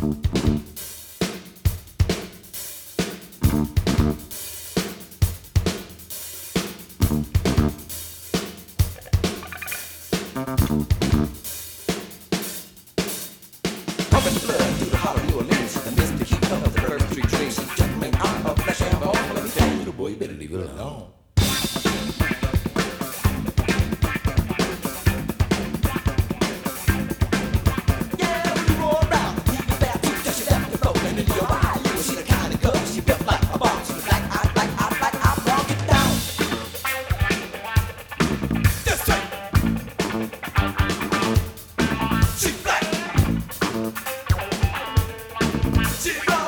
Pumping the blood through the hollow New Orleans, the mist, the heat of the earth, tree trees. Jumping out of flesh and bone. Let me tell you, little boy, you better leave it alone. Yeah, when you roll around, keep your fat tooth, just your left, your flow, and into your eye, you will see the kind of girl she built like a bomb. She was black, I brought it down. This way. She black. She black.